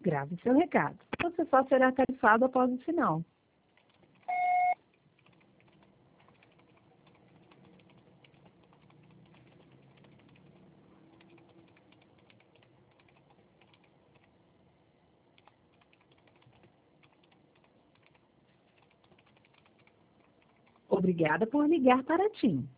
Grave seu recado. Você só será tarifado após o sinal. Obrigada por ligar para a TIM.